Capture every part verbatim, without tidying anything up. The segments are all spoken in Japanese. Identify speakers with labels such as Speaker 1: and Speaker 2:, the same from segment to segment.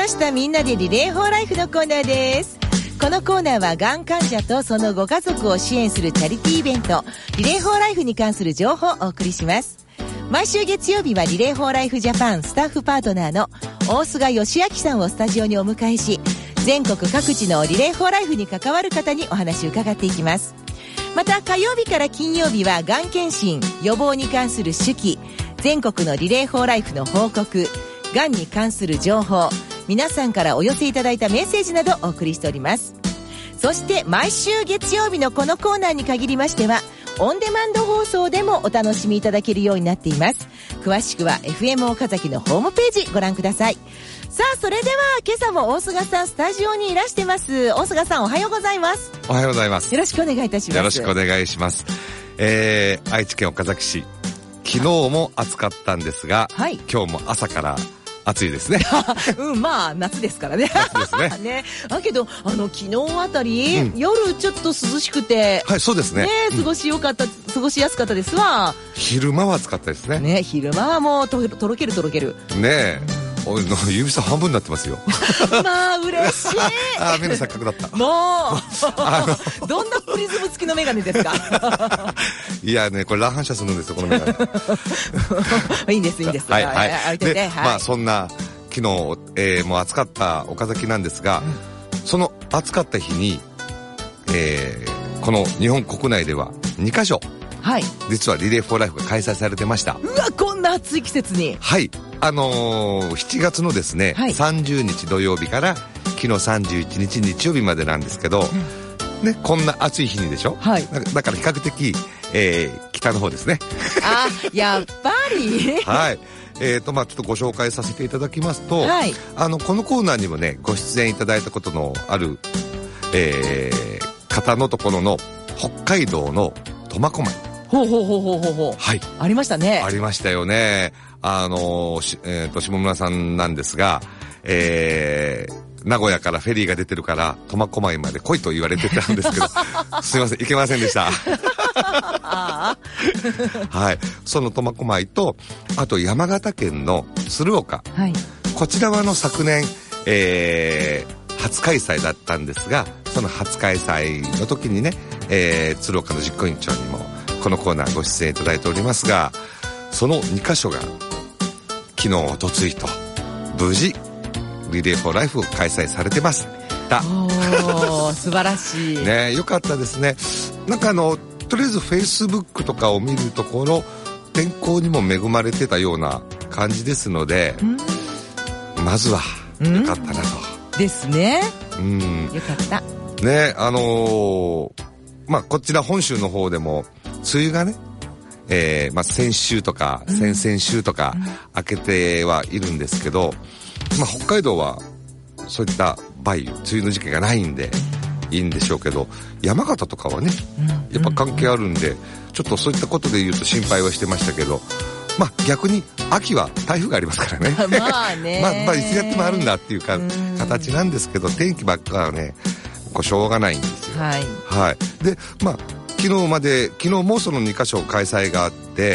Speaker 1: した。みんなでリレーフォーライフのコーナーです。このコーナーはがん患者とそのご家族を支援するチャリティーイベントリレーフォーライフに関する情報をお送りします。毎週月曜日はリレーフォーライフジャパンスタッフパートナーの大須賀義明さんをスタジオにお迎えし、全国各地のリレーフォーライフに関わる方にお話を伺っていきます。また火曜日から金曜日はがん検診予防に関する手記、全国のリレーフォーライフの報告、がんに関する情報、皆さんからお寄せいただいたメッセージなどお送りしております。そして毎週月曜日のこのコーナーに限りましてはオンデマンド放送でもお楽しみいただけるようになっています。詳しくは エフエム 岡崎のホームページご覧ください。さあ、それでは今朝も大須賀さんスタジオにいらしてます。大須賀さん、おはようございます。
Speaker 2: おはようございます。
Speaker 1: よろしくお願いいたします。
Speaker 2: よろしくお願いします。えー、愛知県岡崎市、昨日も暑かったんですが、はい、今日も朝から暑いですね。
Speaker 1: うん、まあ夏ですからね。
Speaker 2: 夏ですね。
Speaker 1: ね、だけどあの昨日あたり、うん、夜ちょっと涼しくて、
Speaker 2: はい、そうですね。
Speaker 1: ね、過ごしよかった、うん、過ごしやすかったですわ。
Speaker 2: 昼間は暑かったですね。
Speaker 1: ね、昼間はもう と, とろけるとろける。
Speaker 2: ねえ。おいの指差半分になってますよ。
Speaker 1: まあ嬉しい。
Speaker 2: ああ、目の錯覚だった。
Speaker 1: もうあのどんなプリズム付きのメガネですか。
Speaker 2: いやね、これ乱反射するんですよ、このメガ
Speaker 1: ネ。いいんですいいんです。
Speaker 2: はいはい。
Speaker 1: 置いてて、はい、
Speaker 2: まあそんな昨日、えー、もう暑かった岡崎なんですが、うん、その暑かった日に、えー、この日本国内ではにカ所、はい、実はリレーフォーライフが開催されてました。
Speaker 1: うわ、こんな暑い季節に。
Speaker 2: はい、あのー、しちがつのですね、はい、さんじゅうにち土曜日から昨日さんじゅういちにち日曜日までなんですけど、うん、ね、こんな暑い日にでしょ、はい、だ, だから比較的、えー、北の方ですね。
Speaker 1: あ、やっぱり。
Speaker 2: はい、えーとまあ、ちょっとご紹介させていただきますと、はい、あのこのコーナーにもねご出演いただいたことのある、えー、方のところの北海道の苫小牧、
Speaker 1: ほうほうほうほうほうほう、はい、ありましたね。
Speaker 2: ありましたよね。あのーえー、と下村さんなんですが、えー、名古屋からフェリーが出てるから苫小牧まで来いと言われてたんですけどすいません、行けませんでした。はい、その苫小牧とあと山形県の鶴岡、はい、こちらはの昨年、えー、初開催だったんですが、その初開催の時にね、えー、鶴岡の実行委員長にもこのコーナーご出演いただいておりますが、そのにカ所が昨日おとついと無事リレーフォーライフを開催されてます。だ
Speaker 1: お素晴らしい
Speaker 2: ね、よかったですね。なんかあのとりあえずフェイスブックとかを見るところ天候にも恵まれてたような感じですので、まずはよかったなと。
Speaker 1: ですね。
Speaker 2: うん、
Speaker 1: よかった
Speaker 2: ね。あのー、まあこちら本州の方でも梅雨がね、えーまあ、先週とか先々週とか明けてはいるんですけど、まあ、北海道はそういった梅雨梅雨の時期がないんでいいんでしょうけど、山形とかはねやっぱ関係あるんで、ちょっとそういったことで言うと心配はしてましたけど、まあ逆に秋は台風がありますからね。
Speaker 1: まあね
Speaker 2: まあ、まあいつやってもあるんだっていうか形なんですけど、天気ばっかはねこうしょうがないんですよ。はい、はい、でまあ昨日まで昨日もそのにカ所開催があって、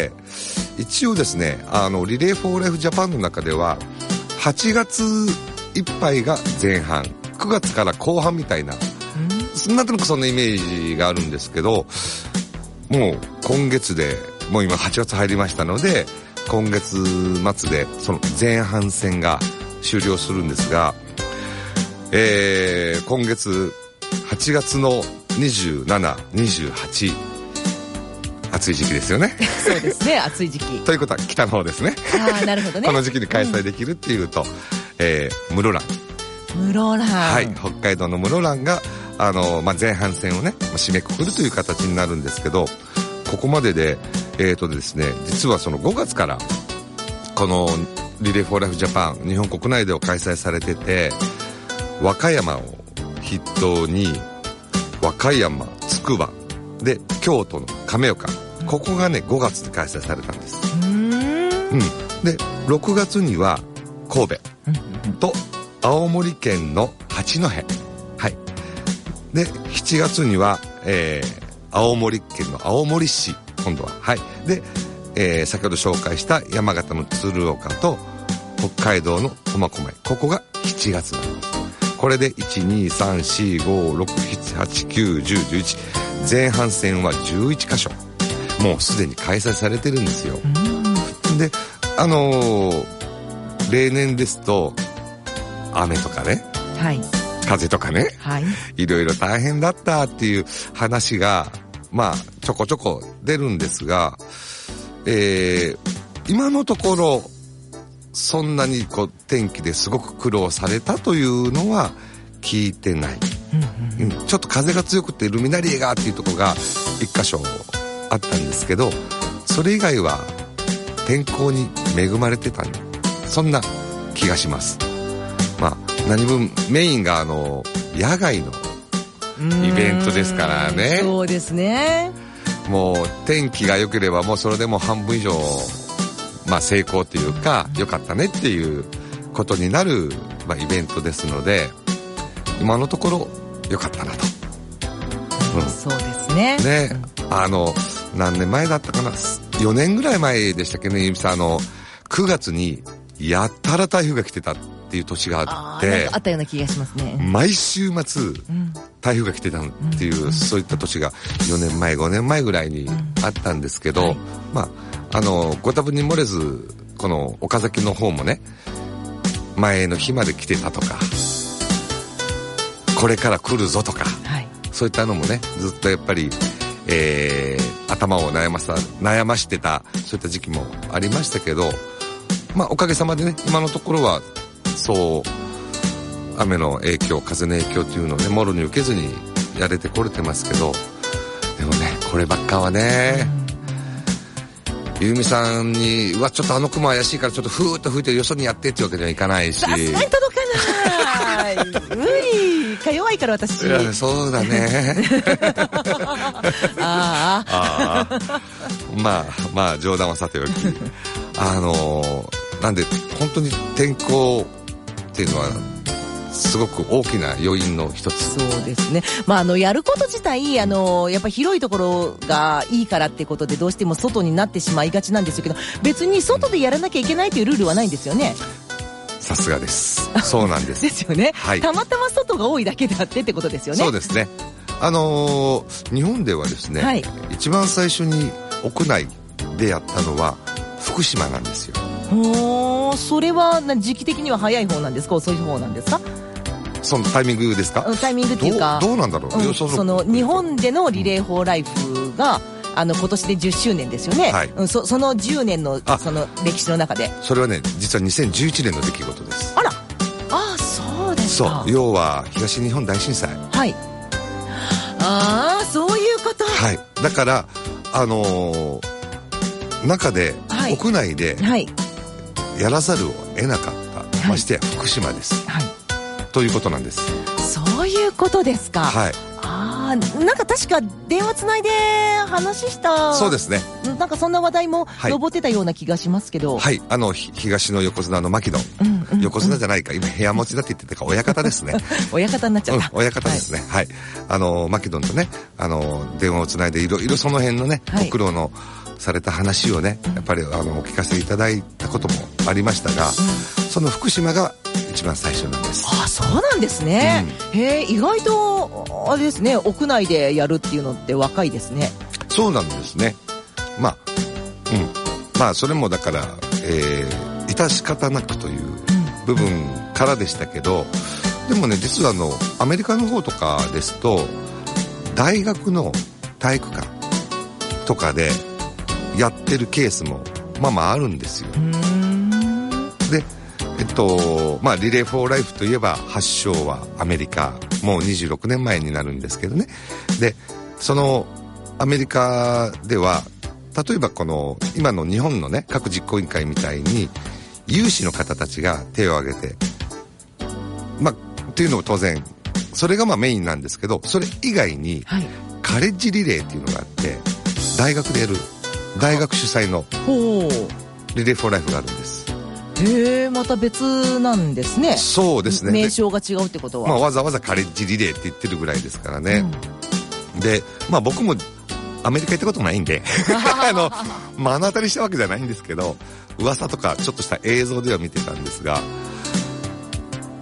Speaker 2: 一応ですね、あのリレーフォーライフジャパンの中でははちがついっぱいが前半、くがつから後半みたいな、なんとなくそんなイメージがあるんですけど、もう今月でもう今はちがつ入りましたので、今月末でその前半戦が終了するんですが、えー、今月はちがつのにじゅうしち、にじゅうはち、暑い時期ですよね。
Speaker 1: そうですね、暑い時期
Speaker 2: ということは北の方ですね。
Speaker 1: ああ、なるほどね。
Speaker 2: この時期に開催できるっていうと、うん、えー、室蘭
Speaker 1: 室蘭、
Speaker 2: はい、北海道の室蘭があの、まあ、前半戦をね締めくくるという形になるんですけど、ここまででえーとですね、実はそのごがつからこのリレーフォーライフジャパン日本国内では開催されてて、和歌山を筆頭に和歌山、つくばで京都の亀岡、ここがねごがつに開催されたんです。うーん、うん、でろくがつには神戸と青森県の八戸、はい、でしちがつには、えー、青森県の青森市、今度は、はい、で、えー、先ほど紹介した山形の鶴岡と北海道の苫小牧、ここがしちがつなんです。これでいち、に、さん、し、ご、ろく、しち、はち、きゅう、じゅう、じゅういち、前半戦はじゅういちかしょもうすでに開催されてるんですよ。で、あのー、例年ですと雨とかね、はい、風とかね、はい、いろいろ大変だったっていう話がまあちょこちょこ出るんですが、えー、今のところそんなにこう天気ですごく苦労されたというのは聞いてない、うんうんうん、ちょっと風が強くてルミナリエがっていうところが一箇所あったんですけど、それ以外は天候に恵まれてた、ね、そんな気がします。まあ何分メインがあの野外のイベントですからね。
Speaker 1: そうですね。
Speaker 2: もう天気が良ければもうそれでも半分以上まあ成功というか良かったねっていうことになる、まあ、イベントですので今のところ良かったなと、
Speaker 1: うん、そうですね。
Speaker 2: ね、あの何年前だったかな、よねんぐらい前でしたっけね、ゆみさん、あのくがつにやったら台風が来てたっていう年があって、あ、
Speaker 1: なんかあったような気がしますね。
Speaker 2: 毎週末、うん、台風が来てたっていう、うん、そういった年がよねんまえごねんまえぐらいにあったんですけど、うん、はい、まああのご多分に漏れずこの岡崎の方もね前の日まで来てたとかこれから来るぞとか、はい、そういったのもねずっとやっぱり、えー、頭を悩まさ悩ましてたそういった時期もありましたけど、まあおかげさまでね今のところはそう雨の影響風の影響というのをねもろに受けずにやれてこれてますけど、でもねこればっかはね、ゆうみさんにうわちょっとあの雲怪しいからちょっとふーっと吹いてよそにやってっていうわけにはいかないし、
Speaker 1: さすがに届かない無理か弱いから私。
Speaker 2: いやそうだね
Speaker 1: ああ
Speaker 2: あまあまあ冗談はさておきあのー、なんで本当に天候っていうのはすごく大きな要因の一つ。
Speaker 1: そうですね。まああのやること自体あのやっぱり広いところがいいからってことでどうしても外になってしまいがちなんですけど、別に外でやらなきゃいけないというルールはないんですよね。
Speaker 2: さすがです。そうなんです。
Speaker 1: ですよね、
Speaker 2: はい。
Speaker 1: たまたま外が多いだけであってってことですよね。
Speaker 2: そうですね。あのー、日本ではですね、はい、一番最初に屋内でやったのは福島なんですよ。
Speaker 1: ほー、それは時期的には早い方なんですか遅い方なんですか？
Speaker 2: そのタイミングですか？
Speaker 1: タイミングっていうか
Speaker 2: ど, どうなんだろう、うん、
Speaker 1: その日本でのリレーフォーライフがあの今年でじゅっしゅうねんですよね、はい、うん、そ, そのじゅうねん の, その歴史の中で
Speaker 2: それはね実はにせんじゅういちねんの出来事です。
Speaker 1: あら、ああそうですか。
Speaker 2: そう、要は東日本大震災。
Speaker 1: はい、ああそういうこと。
Speaker 2: はい、だからあのー、中で、はい、屋内でやらざるを得なかった、はい、ましてや福島です、はい、ということなんです。
Speaker 1: そういうことですか。
Speaker 2: はい。
Speaker 1: ああ、なんか確か電話つないで話した。
Speaker 2: そうですね。
Speaker 1: なんかそんな話題も上ってたような気がしますけど。
Speaker 2: はい。はい、あの東の横綱の牧野、うんうんうん、横綱じゃないか今部屋持ちだって言ってたか親方ですね。
Speaker 1: 親方になっちゃった。
Speaker 2: うん、親方ですね。はい。はい、あの牧野とねあの電話をつないでいろいろその辺のね、はい、ご苦労のされた話をねやっぱりあのお聞かせいただいたこともありましたが、うん、その福島が一番最初なんです。
Speaker 1: ああそうなんですね、うん、へえ意外とあれですね屋内でやるっていうのって若いですね。
Speaker 2: そうなんですね。まあうんまあそれもだから、えー、致し方なくという部分からでしたけど、うん、でもね実はあのアメリカの方とかですと大学の体育館とかでやってるケースもまあまああるんですよ。うーんでえっとまあリレーフォーライフといえば発祥はアメリカ、もうにじゅうろくねんまえになるんですけどね。でそのアメリカでは例えばこの今の日本のね各実行委員会みたいに有志の方たちが手を挙げてまあっていうのも当然それがまあメインなんですけど、それ以外にカレッジリレーっていうのがあって大学でやる大学主催のリレーフォーライフがあるんです。
Speaker 1: へえ、また別なんですね。
Speaker 2: そうですね。
Speaker 1: 名称が違うってことは、
Speaker 2: まあ、わざわざカレッジリレーって言ってるぐらいですからね、うん、でまあ僕もアメリカ行ったことないんであの目の当たりしたわけじゃないんですけど噂とかちょっとした映像では見てたんですが、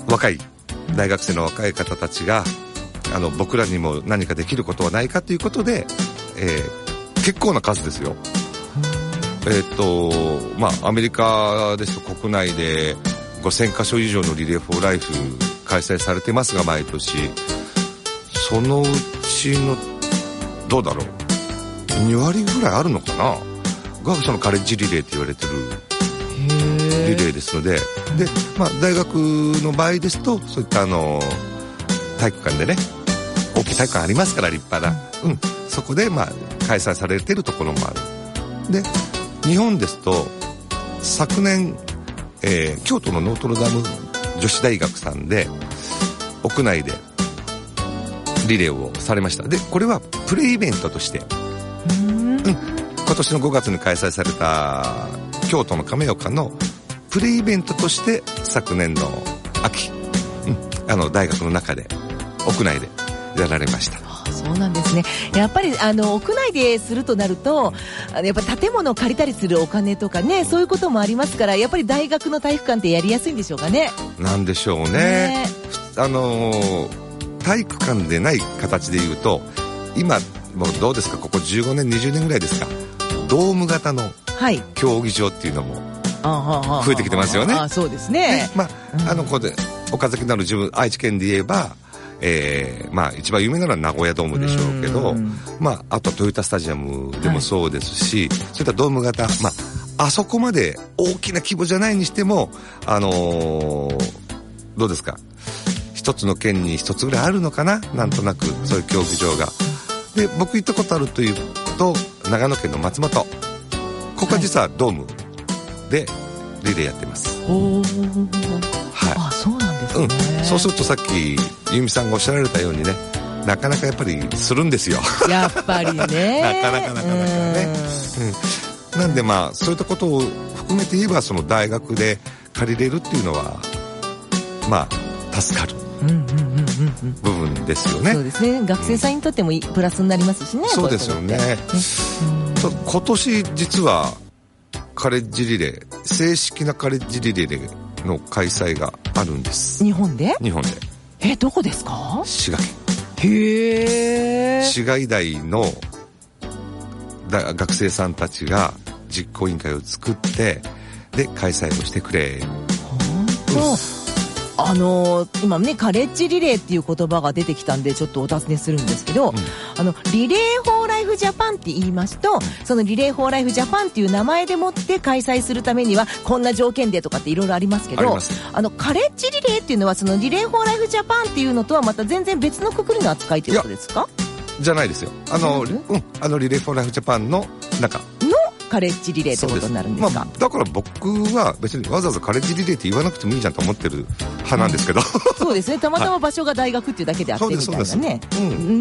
Speaker 2: 若い大学生の若い方たちがあの僕らにも何かできることはないかということで、えー、結構な数ですよ。えー、っとまあアメリカですと国内でごせんかしょ以上のリレーフォーライフ開催されてますが、毎年そのうちのどうだろうに割ぐらいあるのかながそのカレッジリレーって言われてるリレーですので、で、まあ、大学の場合ですとそういったあの体育館でね、大きい体育館ありますから立派な、うん、そこでまあ開催されているところもある。で日本ですと昨年、えー、京都のノートルダム女子大学さんで屋内でリレーをされました。でこれはプレイベントとして、うん、今年のごがつに開催された京都の亀岡のプレイイベントとして昨年の秋、うん、あの大学の中で屋内でやられました。
Speaker 1: そうなんですね。やっぱりあの屋内でするとなると、やっぱ建物を借りたりするお金とかね、そういうこともありますから、やっぱり大学の体育館ってやりやすいんでしょうかね。
Speaker 2: なんでしょうね。ね、あの体育館でない形でいうと、今もうどうですか、ここじゅうごねんにじゅうねんぐらいですか、ドーム型の競技場っていうのも増えてきてますよね。
Speaker 1: ああ、そうですね。
Speaker 2: まあ、あのここで岡崎なる自分愛知県で言えば、えー、まあ一番有名なのは名古屋ドームでしょうけど、まああとはトヨタスタジアムでもそうですし、はい、そういったドーム型、まああそこまで大きな規模じゃないにしても、あのー、どうですか、一つの県に一つぐらいあるのかな、なんとなくそういう競技場が。で僕行ったことあるというと長野県の松本、ここは実はドームでリレーやってます。
Speaker 1: お
Speaker 2: はい、
Speaker 1: あ、そうなんですね。
Speaker 2: うん、そうするとさっき由美さんがおっしゃられたようにね、なかなかやっぱりするんですよ。
Speaker 1: やっぱりね。
Speaker 2: なかなかなかなかね。うん、なんでまあそういったことを含めて言えば、その大学で借りれるっていうのはまあ助かる部分ですよね。
Speaker 1: そうですね。学生さんにとってもプラスになりますしね。
Speaker 2: そうですよね。ね、うん、今年実はカレッジリレー、正式なカレッジリレーの開催があるんです。
Speaker 1: 日本で？
Speaker 2: 日本で。
Speaker 1: え、どこですか？
Speaker 2: 滋賀県。
Speaker 1: へー。
Speaker 2: 滋賀医大のだ学生さんたちが実行委員会を作ってで開催をしてくれ。
Speaker 1: 本当、うん、あのー、今ねカレッジリレーっていう言葉が出てきたんでちょっとお尋ねするんですけど、うん、あのリレーフォーライフジャパンって言いますと、そのリレーフォーライフジャパンっていう名前でもって開催するためにはこんな条件でとかっていろいろありますけど、 あ, あのカレッジリレーっていうのはそのリレーフォーライフジャパンっていうのとはまた全然別のくくりの扱いということですか？
Speaker 2: じゃないですよ。あの、うん、あのリレーフォーライフジャパンの中の
Speaker 1: カレッジリレーってことになるんですか？
Speaker 2: まあ、だから僕は別にわざわざカレッジリレーって言わなくてもいいじゃんと思ってる派なんですけど、うん、
Speaker 1: そうですね。たまたま場所が大学っていうだけであってみたいなね、
Speaker 2: うん、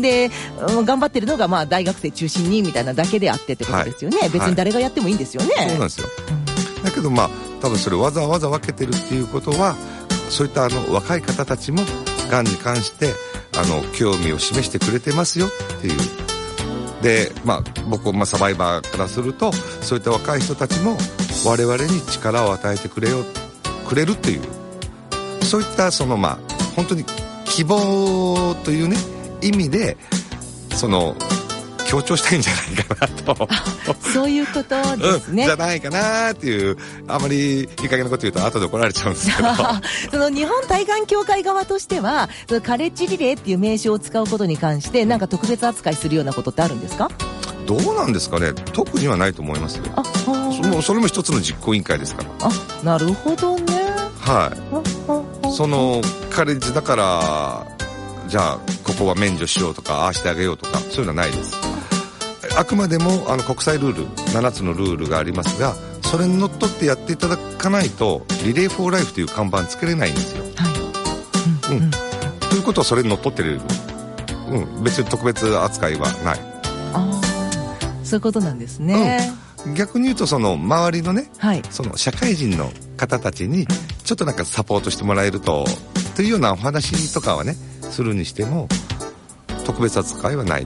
Speaker 1: で頑張ってるのがまあ大学生中心にみたいなだけであってってことですよね、はい、別に誰がやってもいいんですよね、はい、
Speaker 2: そうなんですよ、うん、だけどまあ多分それわざわざ分けてるっていうことは、そういったあの若い方たちもがんに関してあの興味を示してくれてますよっていう。で、まあ、僕、まあ、サバイバーからするとそういった若い人たちも我々に力を与えてくれよくれるっていう、そういったそのまあ本当に希望というね意味でその強調したいんじゃないかなと
Speaker 1: そういうことですね、
Speaker 2: うん、じゃないかなっていう、あまりいい加減なこと言うと後で怒られちゃうんですけど
Speaker 1: その日本体幹協会側としてはそのカレッジリレーっていう名称を使うことに関してなんか特別扱いするようなことってあるんですか？
Speaker 2: どうなんですかね。特にはないと思いますよ。あ、そのそれも一つの実行委員会ですから。
Speaker 1: あ、なるほどね。
Speaker 2: はいそのカレッジだからじゃあここは免除しようとかああしてあげようとかそういうのはないです。あくまでもあの国際ルールななつのルールがありますが、それにのっとってやっていただかないとリレーフォーライフという看板つけれないんですよ、はい、うんうん、ということはそれにのっとってる、うん、別に特別扱いはない。
Speaker 1: あ、そういうことなんですね、
Speaker 2: うん、逆に言うとその周りのね、
Speaker 1: はい、
Speaker 2: その社会人の方たちにちょっとなんかサポートしてもらえるとというようなお話とかはねするにしても特別扱いはないです。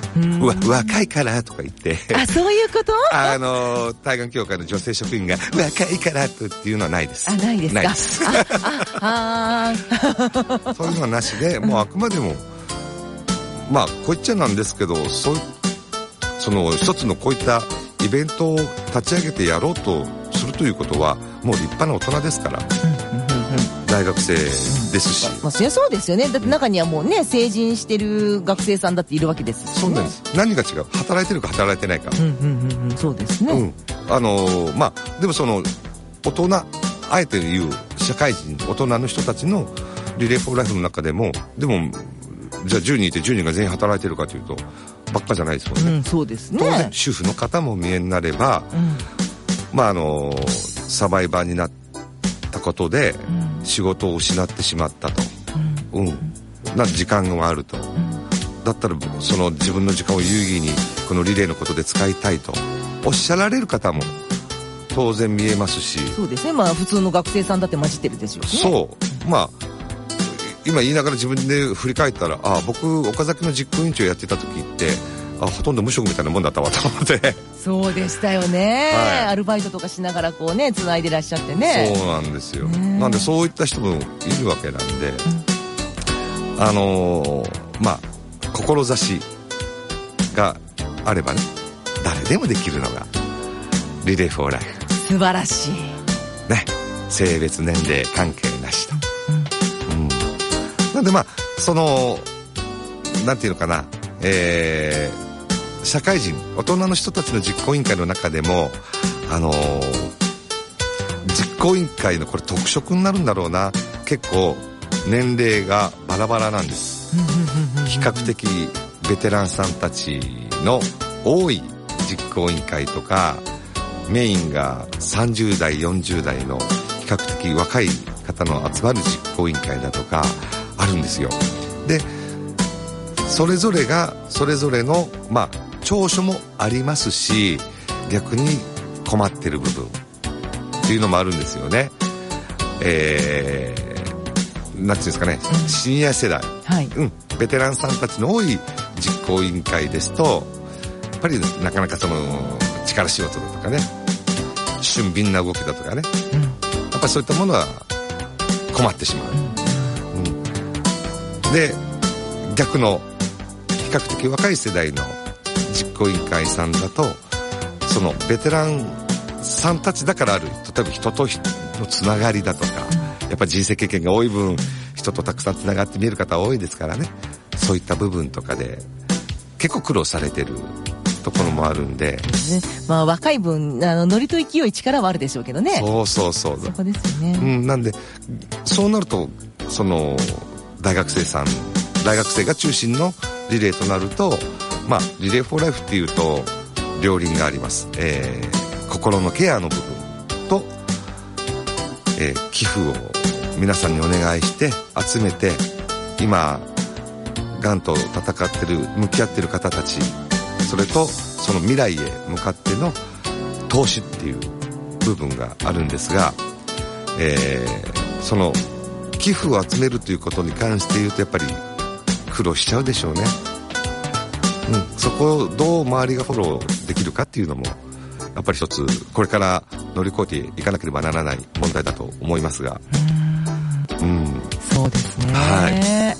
Speaker 2: うわ若いからとか言って
Speaker 1: あ、そういうこと
Speaker 2: あの対岸協会の女性職員が若いからっていうのはないです。
Speaker 1: あ、ないですか。
Speaker 2: ないです
Speaker 1: ああ
Speaker 2: そういうのはなしで、もうあくまでもまあこう言っちゃなんですけど、そうその一つのこういったイベントを立ち上げてやろうとするということはもう立派な大人ですから、うんうんうんうん、大学生ですし、
Speaker 1: まあ、そりゃそうですよね。だって中にはもうね成人してる学生さんだっているわけですし、ね、
Speaker 2: そうなんです。何が違う、働いてるか働いてないか、
Speaker 1: うんうんうんうん、そうですね、うん、
Speaker 2: あのー、まあでもその大人、あえて言う社会人大人の人たちのリレーフォーライフの中でも、でもじゃあじゅうにんいてじゅうにんが全員働いてるかというとばっかじゃないですもんね、
Speaker 1: うん、そうですね。
Speaker 2: 当然主婦の方も見えになれば、うん、まああのサバイバーになったことで仕事を失ってしまったと、うんうん、な時間があると、うん、だったらその自分の時間を有意義にこのリレーのことで使いたいとおっしゃられる方も当然見えますし、
Speaker 1: そうですね、まあ普通の学生さんだって混じってるでしょうね。
Speaker 2: そう、うん、まあ今言いながら自分で振り返ったら、あ、僕岡崎の実行委員長やってた時ってあほとんど無職みたいなもんだったわと思って
Speaker 1: そうでしたよね、はい、アルバイトとかしながらこうね繋いでらっしゃってね。
Speaker 2: そうなんですよ。なんでそういった人もいるわけなんで、うん、あのー、まあ志があればね誰でもできるのがリレーフォーライフ。
Speaker 1: 素晴らしい
Speaker 2: ね、性別年齢関係なしと、うんうん、なんでまあそのなんていうのかな、えー、社会人大人の人たちの実行委員会の中でもあのー、実行委員会のこれ特色になるんだろうな、結構年齢がバラバラなんです。比較的ベテランさんたちの多い実行委員会とか、メインがさんじゅう代よんじゅう代の比較的若い方の集まる実行委員会だとかあるんですよ。でそれぞれがそれぞれのまあ長所もありますし、逆に困ってる部分っていうのもあるんですよね。えー、なんていうんですかね、シニア世代、はい、うん、ベテランさんたちの多い実行委員会ですとやっぱりなかなかその力仕事だとかね、俊敏な動きだとかね、うん、やっぱりそういったものは困ってしまう、うんうん、で逆の比較的若い世代の実行委員会さんだとそのベテランさんたちだからある、例えば人と人のつながりだとか、やっぱり人生経験が多い分人とたくさんつながって見える方多いですからね、そういった部分とかで結構苦労されてるところもあるんで、ね、
Speaker 1: まあ若い分あのノリと勢い力はあるでしょうけどね。
Speaker 2: そうそうそう、
Speaker 1: そこですよね、
Speaker 2: うん、なんでそうなるとその大学生さん大学生が中心のリレーとなると、まあリレーフォーライフっていうと両輪があります、えー、心のケアの部分と、えー、寄付を皆さんにお願いして集めて今がんと闘ってる向き合ってる方たち、それとその未来へ向かっての投資っていう部分があるんですが、えー、その寄付を集めるということに関して言うとやっぱり苦労しちゃうでしょうね、うん、そこをどう周りがフォローできるかっていうのもやっぱり一つこれから乗り越えていかなければならない問題だと思いますが、
Speaker 1: うん、うん、そうですね、
Speaker 2: はい、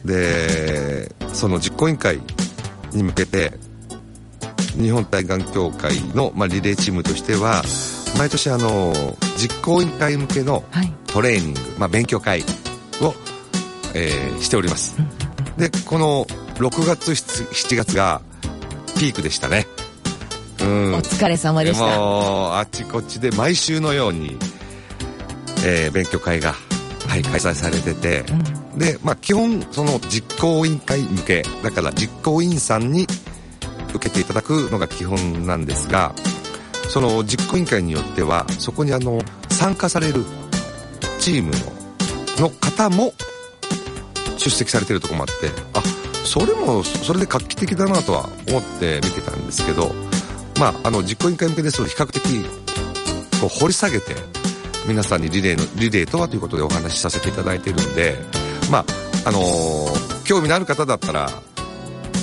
Speaker 2: でその実行委員会に向けて日本対がん協会の、まあ、リレーチームとしては毎年あの実行委員会向けのトレーニング、はい、まあ、勉強会を、えー、しております、うん、でこのろくがつしちがつがピークでしたね、
Speaker 1: うん、お疲れ様でした。
Speaker 2: もうあっちこっちで毎週のように、えー、勉強会が、はい、開催されてて、うん、で、まあ、基本その実行委員会向けだから実行委員さんに受けていただくのが基本なんですが、その実行委員会によってはそこにあの参加されるチームのの方も出席されているところもあって、あ、それもそれで画期的だなとは思って見てたんですけど、まああの実行委員会向けですと比較的こう掘り下げて皆さんにリレーのリレーとはということでお話しさせていただいているんで、まああのー、興味のある方だったら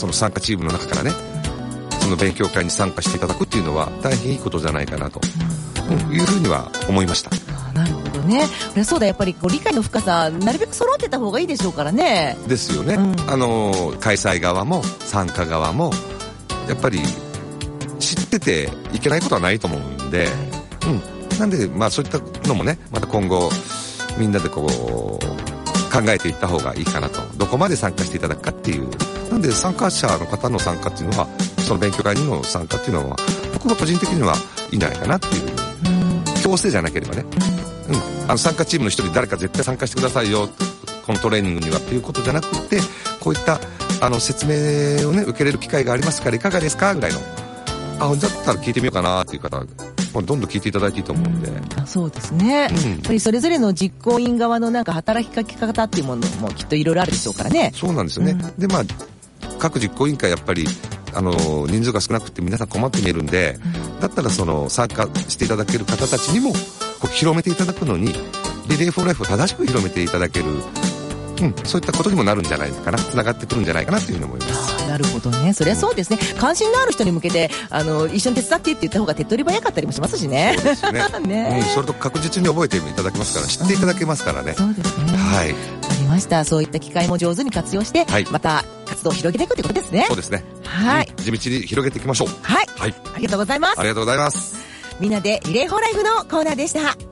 Speaker 2: その参加チームの中からね、その勉強会に参加していただくっていうのは大変いいことじゃないかなと、うん、いうふうには思いました。
Speaker 1: あ、なるほどね。そうだ、やっぱりこう理解の深さなるべく揃ってた方がいいでしょうからね。
Speaker 2: ですよね、うん、あの開催側も参加側もやっぱり知ってていけないことはないと思うんで、うん、なんでまあそういったのもね、また今後みんなでこう考えていった方がいいかなと。どこまで参加していただくかっていう。なんで参加者の方の参加っていうのは、その勉強会にの参加っていうのは僕も個人的にはいいんじゃないかなっていう、うん、強制じゃなければね、うん、あの参加チームの一人誰か絶対参加してくださいよ、このトレーニングにはっていうことじゃなくて、こういったあの説明をね受けれる機会がありますからいかがですかぐらいの、あ、だったら聞いてみようかなっていう方はどんどん聞いていただいていいと思うんで、うん、
Speaker 1: あ、そうですね、うん、やっぱりそれぞれの実行委員側のなんか働きかけ方っていうものもきっといろいろあるでしょうからね。
Speaker 2: そうなんですよね、うん、でまあ各実行委員会やっぱりあの人数が少なくて皆さん困って見えるんで、うん、だったらその参加していただける方たちにもこう広めていただくのにリレーフォーライフを正しく広めていただける、うん、そういったことにもなるんじゃないかな、つながってくるんじゃないかなというふうに思います。
Speaker 1: なるほどね。それはそうですね、うん、関心のある人に向けてあの一緒に手伝ってって言った方が手っ取り早かったりもしますしね。
Speaker 2: そうですねね、うん、それと確実に覚えていただけますから、知っていただけますからね、
Speaker 1: うん、そうですね、
Speaker 2: はい、
Speaker 1: わかりました。そういった機会も上手に活用して、はい、また活動を広げていくということですね。
Speaker 2: そうですね、
Speaker 1: はい、
Speaker 2: うん、地道に広げていきましょう。
Speaker 1: はい、はい、ありがとうございます。
Speaker 2: ありがとうございます。
Speaker 1: みんなでリレーフォーライフのコーナーでした。